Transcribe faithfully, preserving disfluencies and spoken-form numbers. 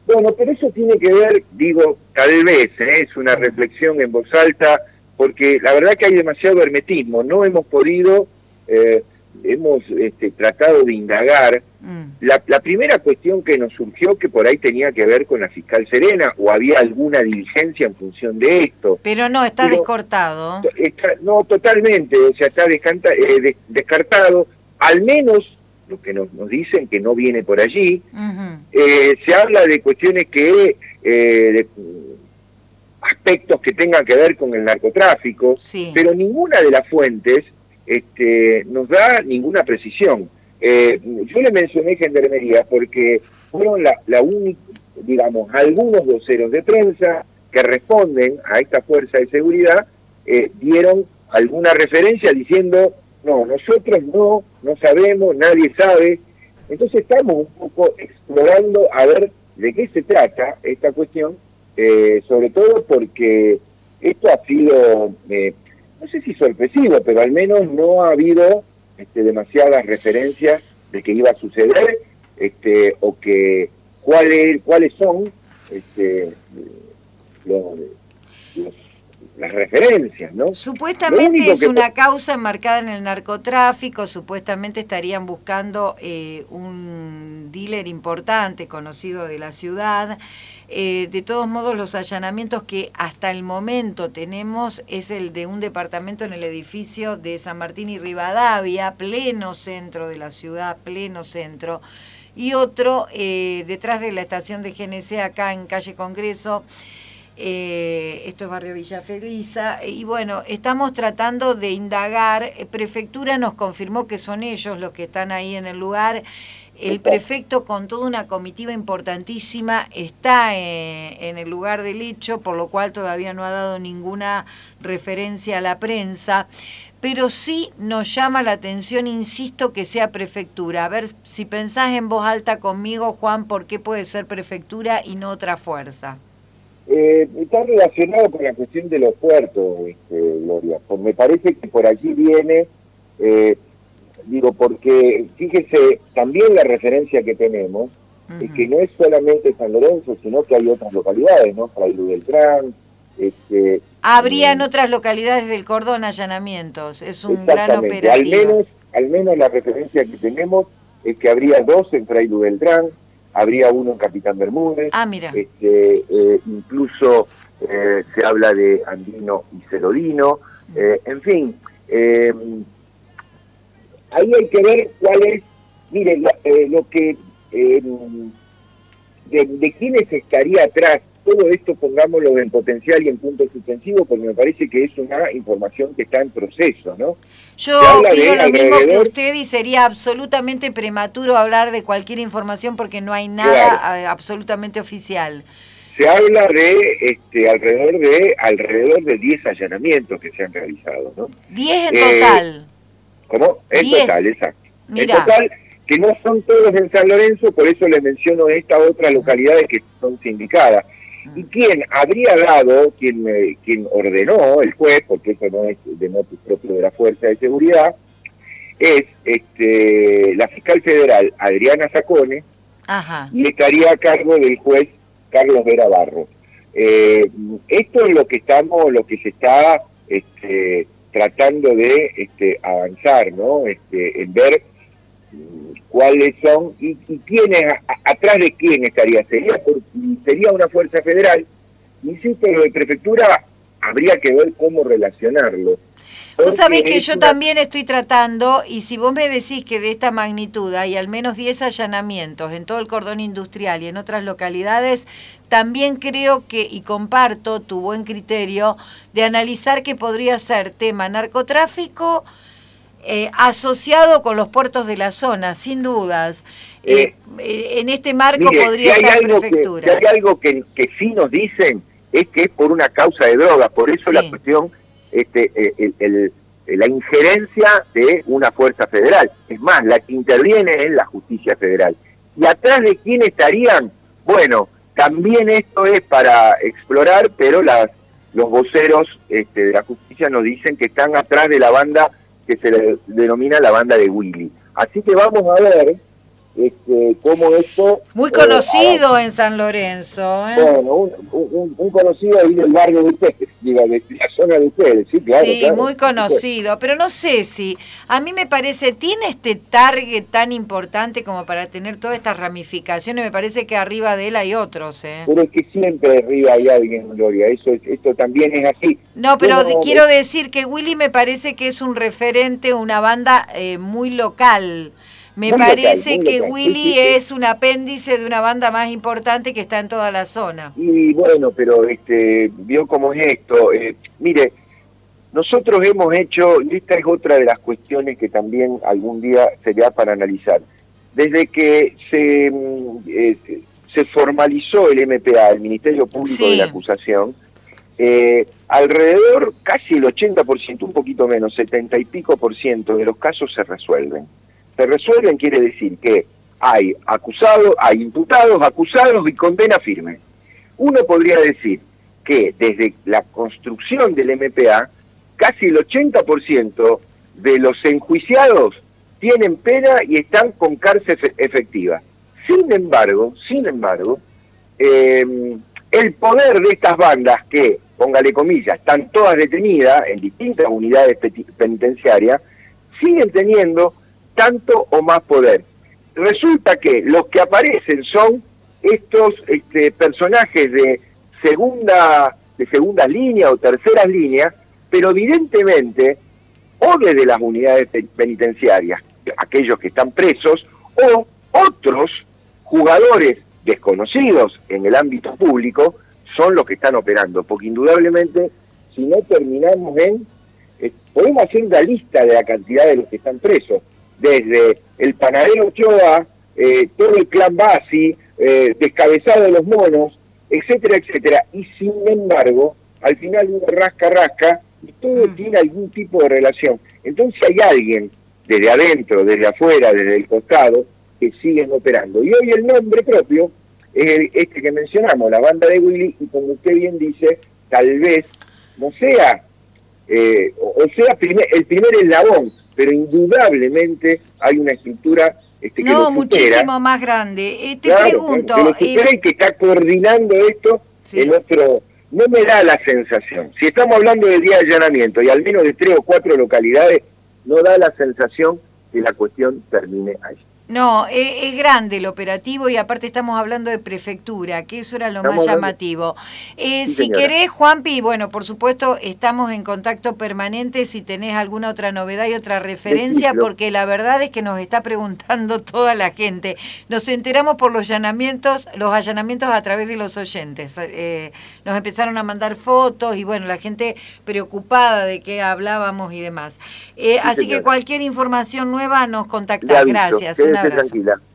Bueno, pero eso tiene que ver, digo, tal vez, ¿eh? Es una reflexión en voz alta, porque la verdad que hay demasiado hermetismo, no hemos podido, eh, hemos este, tratado de indagar. Mm. La, la primera cuestión que nos surgió, que por ahí tenía que ver con la fiscal Serena, o había alguna diligencia en función de esto. Pero no, está Pero, descortado. Está, no, totalmente, o sea, está descanta, eh, des, descartado, al menos lo que nos, nos dicen que no viene por allí. Uh-huh. eh, se habla de cuestiones que, eh, de aspectos que tengan que ver con el narcotráfico, sí. Pero ninguna de las fuentes este, nos da ninguna precisión. Eh, yo le mencioné Gendarmería porque fueron la, la única, digamos, algunos voceros de prensa que responden a esta fuerza de seguridad, eh, dieron alguna referencia diciendo, no, nosotros no, no sabemos, nadie sabe. Entonces estamos un poco explorando a ver de qué se trata esta cuestión, eh, sobre todo porque esto ha sido, eh, no sé si sorpresivo, pero al menos no ha habido este, demasiadas referencias de que iba a suceder, este, o que cuáles cuáles son este, los, los las referencias, ¿no? Supuestamente es que... una causa enmarcada en el narcotráfico, supuestamente estarían buscando eh, un dealer importante, conocido de la ciudad. Eh, de todos modos, los allanamientos que hasta el momento tenemos es el de un departamento en el edificio de San Martín y Rivadavia, pleno centro de la ciudad, pleno centro, y otro eh, detrás de la estación de G N C acá en calle Congreso. Eh, esto es barrio Villa Felisa, y bueno, estamos tratando de indagar. Prefectura nos confirmó que son ellos los que están ahí en el lugar. El prefecto, con toda una comitiva importantísima, está eh, en el lugar del hecho, por lo cual todavía no ha dado ninguna referencia a la prensa, pero sí nos llama la atención, insisto, que sea prefectura. A ver si pensás en voz alta conmigo, Juan, ¿por qué puede ser prefectura y no otra fuerza? Eh, está relacionado con la cuestión de los puertos, este, Gloria. Pues me parece que por allí viene, eh, digo, porque fíjese, también la referencia que tenemos uh-huh. es que no es solamente San Lorenzo, sino que hay otras localidades, ¿no? Frailu Beltrán. Este, Habría eh, en otras localidades del cordón allanamientos, es un gran operativo. Al menos, al menos la referencia que tenemos es que habría dos en Frailu Beltrán, habría uno en Capitán Bermúdez, ah, mira. Este, eh, incluso eh, se habla de Andino y Celodino, eh, en fin, eh, ahí hay que ver cuál es, mire, lo, eh, lo que, eh, de, de quiénes estaría atrás, todo esto pongámoslo en potencial y en punto suspensivo, porque me parece que es una información que está en proceso, ¿no? Yo opino lo mismo que usted y sería absolutamente prematuro hablar de cualquier información porque no hay nada claro. absolutamente oficial. Se habla de este, alrededor de alrededor de diez allanamientos que se han realizado, ¿no? diez en eh, total. ¿Cómo? En diez. Total, exacto. Mirá. En total, que no son todos en San Lorenzo, por eso les menciono estas otras localidades que son sindicadas. ¿Y quién habría dado, quien, eh, quien ordenó, el juez, porque eso no es de motu propio de la Fuerza de Seguridad, es este, la fiscal federal Adriana Sacone, Ajá. y estaría a cargo del juez Carlos Vera Barros. Eh, esto es lo que estamos, lo que se está este, tratando de este, avanzar, ¿no? Este, en ver cuáles son y, y quiénes, a, a, atrás de quién estaría. Sería, por, sería una fuerza federal. Insisto, lo de prefectura habría que ver cómo relacionarlo. Vos sabés que yo una... también estoy tratando, y si vos me decís que de esta magnitud hay al menos diez allanamientos en todo el cordón industrial y en otras localidades, también creo que, y comparto tu buen criterio, de analizar que podría ser tema narcotráfico, Eh, asociado con los puertos de la zona, sin dudas. Eh, eh, en este marco mire, podría si estar algo prefectura. Que, si hay algo que, que sí nos dicen es que es por una causa de drogas, por eso sí. la cuestión, este, el, el, el, la injerencia de una fuerza federal. Es más, la que interviene es la justicia federal. ¿Y atrás de quién estarían? Bueno, también esto es para explorar, pero las, los voceros este, de la justicia nos dicen que están atrás de la banda que se le denomina la banda de Willy. Así que vamos a ver este, cómo esto... Muy conocido eh, en San Lorenzo. ¿eh? Bueno, un, un, un conocido ahí del barrio de ustedes, diga, de la zona de ustedes, sí, claro. Sí, claro, muy conocido, pero no sé si, a mí me parece, tiene este target tan importante como para tener todas estas ramificaciones, me parece que arriba de él hay otros. ¿eh? Pero es que siempre arriba hay alguien, Gloria, eso, esto también es así. No, pero bueno, quiero decir que Willy me parece que es un referente, una banda eh, muy local. Me muy parece local, que local. Willy sí, sí, sí. es un apéndice de una banda más importante que está en toda la zona. Y bueno, pero este, vio cómo es esto. Eh, mire, nosotros hemos hecho, y esta es otra de las cuestiones que también algún día sería para analizar. Desde que se, eh, se formalizó el M P A, el Ministerio Público Sí. de la Acusación, eh, alrededor, casi el ochenta por ciento, un poquito menos, setenta y pico por ciento de los casos se resuelven. Se resuelven quiere decir que hay acusados, hay imputados, acusados y condena firme. Uno podría decir que desde la construcción del M P A, casi el ochenta por ciento de los enjuiciados tienen pena y están con cárcel efectiva. Sin embargo, sin embargo, eh, el poder de estas bandas que, póngale comillas, están todas detenidas en distintas unidades penitenciarias, siguen teniendo tanto o más poder. Resulta que los que aparecen son estos este, personajes de segunda, de segundas líneas o terceras líneas, pero evidentemente o desde las unidades penitenciarias, aquellos que están presos, o otros jugadores desconocidos en el ámbito público son los que están operando, porque indudablemente si no terminamos en, eh, podemos hacer una lista de la cantidad de los que están presos, desde el panadero Ochoa, eh, todo el clan Bassi, eh, Descabezado de los Monos, etcétera, etcétera, y sin embargo, al final uno rasca, rasca, y todo mm. tiene algún tipo de relación. Entonces hay alguien, desde adentro, desde afuera, desde el costado, que siguen operando. Y hoy el nombre propio es el, este que mencionamos, la banda de Willy, y como usted bien dice, tal vez no sea, eh, o, o sea primer, el primer eslabón, pero indudablemente hay una estructura este, que no, lo supera. Muchísimo más grande. Eh, te claro, pregunto... Que lo supera eh, y que está coordinando esto sí. en otro... No me da la sensación, si estamos hablando de día de allanamiento y al menos de tres o cuatro localidades, no da la sensación que la cuestión termine ahí. No, es, es grande el operativo y aparte estamos hablando de prefectura, que eso era lo estamos más llamativo. Eh, sí, si señora. Querés, Juanpi, bueno, por supuesto, estamos en contacto permanente si tenés alguna otra novedad y otra referencia, porque la verdad es que nos está preguntando toda la gente. Nos enteramos por los allanamientos, los allanamientos a través de los oyentes. Eh, nos empezaron a mandar fotos y bueno, la gente preocupada de qué hablábamos y demás. Eh, sí, así señora. Que cualquier información nueva nos contactás. Gracias. Quédese tranquila.